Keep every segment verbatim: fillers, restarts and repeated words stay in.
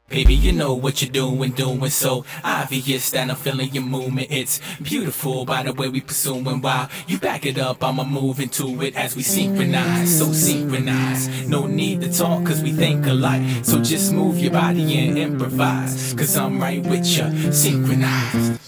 Baby, you know what you're doing, doing so obvious that I'm feeling your movement. It's beautiful by the way we pursuing. While you back it up, I'ma move into it as we synchronize, so synchronized. No need to talk cause we think alike, so just move your body and improvise, cause I'm right with you, synchronized.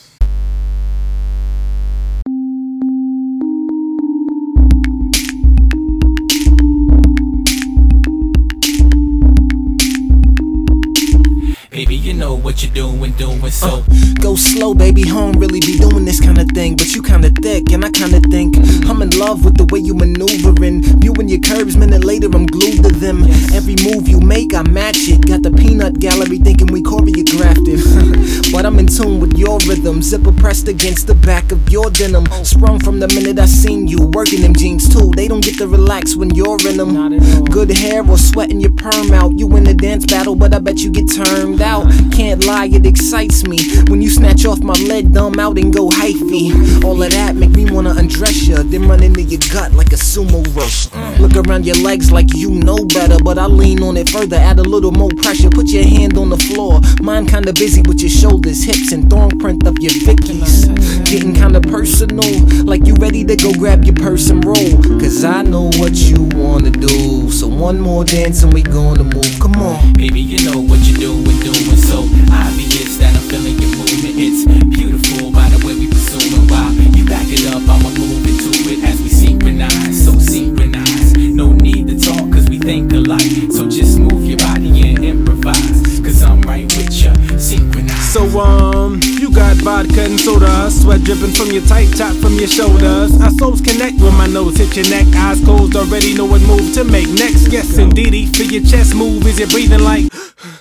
Baby, you know what you're doing, doing so uh, Go slow, baby, home really be doing this kind of thing. But you kinda thick, and I kinda think I'm in love with the way you maneuvering. Viewing your curves, minute later I'm glued to them. Every move you make, I match it. Got the peanut gallery thinking we choreographed it. But I'm in tune with your rhythm. Zipper pressed against the back of your denim. Sprung from the minute I seen you. Working them jeans too, they don't get to relax when you're in them. Good hair or sweating your perm out. You in a dance battle, but I bet you get turned out. Can't lie, it excites me when you snatch off my leg, dumb out and go hyphy. All of that make me wanna undress ya, then run into your gut like a sumo roast. Look around your legs like you know better, but I lean on it further, add a little more pressure. Put your hand on the floor, mine kinda busy with your shoulders, hips, and thorn print of your Vickies. Getting kinda personal, like you ready to go grab your purse and roll. Cause I know what you wanna do, so one more dance and we gonna move. Come on, baby, you know what you're doing, doing so obvious that I'm feeling your movement. It's beautiful by the way we pursuing. While you back it up, I'ma move into it as we synchronize, so synchronized. No need to talk cause we think alike, so just move your body and improvise, cause I'm right with you, synchronized. So um, you got vodka and soda, sweat dripping from your tight top from your shoulders. Our souls connect when my nose hit your neck. Eyes closed, already know what move to make next. Yes, indeedy, feel your chest move as you're breathing like.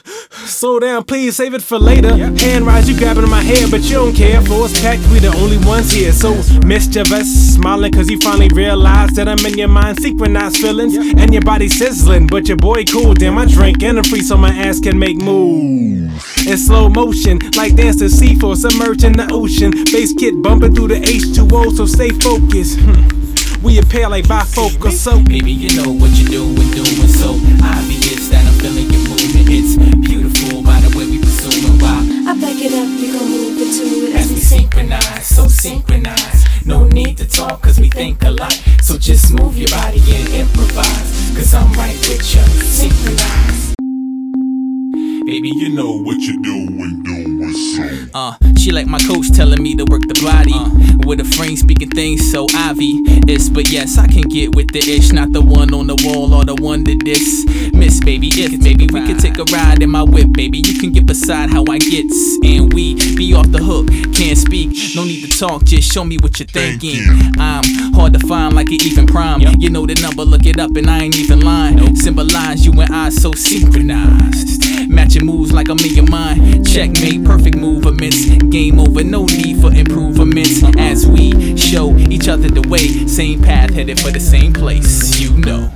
Slow down, please, save it for later. Hand rise, you grabbing my hair, but you don't care. Floors packed, we the only ones here. So mischievous, smiling cause you finally realize that I'm in your mind, synchronized feelings, and your body sizzling. But your boy cool, damn, I drink and I'm free so my ass can make moves. In slow motion, like dance to C four, submerged in the ocean. Bass kit bumping through the H two O, so stay focused. We appear like bifocals, so baby, you know what you're doing, doing so obvious that I'm feeling your movement. It's beautiful by the way we pursuing. While I back it up, we gon' move into it as we synchronize, so synchronized. No need to talk cause we think alike, so just move your body and improvise, cause I'm right with you, synchronized. Baby, you know what you're doing, doing so Uh, she like my coach telling me to work the body uh, with a frame speaking things so obvious. But yes, I can get with the ish, not the one on the wall or the one to this miss, baby. If maybe we could take a ride in my whip, baby, you can get beside how I gets, and we be off the hook. Can't speak, no need to talk, just show me what you're thinking. I'm hard to find like an even prime. You know the number, look it up, and I ain't even lying. Symbolize you and I so synchronized. Matching moves like I'm in your mind. Checkmate, perfect movements. Game over, no need for improvements. As we show each other the way, same path headed for the same place. You know.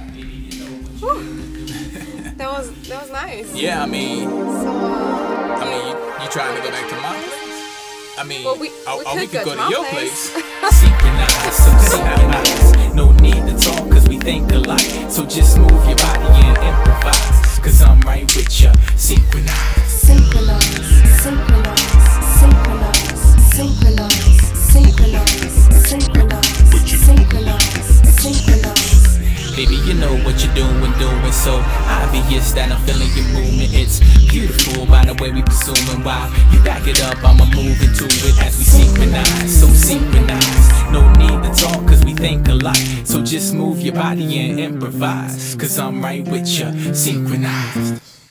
that was that was nice. Yeah, I mean, so, uh, I mean, you, you trying to go back to my place? I mean, well, we, or, we or we could go, go to to your place. place. Synchronize, so synchronize. No need to talk cause we think alike, so just move your body and improvise, cause I'm right with you, synchronized. Synchronize, synchronize, synchronize, synchronize, synchronize, synchronize, synchronize, synchronize. Baby, you know what you're doing, doing so obvious that I'm feeling your movement. It's beautiful by the way we pursuing. While you back it up, I'ma move into it as we synchronize, so synchronized. No need to talk cause we think alike, so just move your body and improvise, cause I'm right with you, synchronized.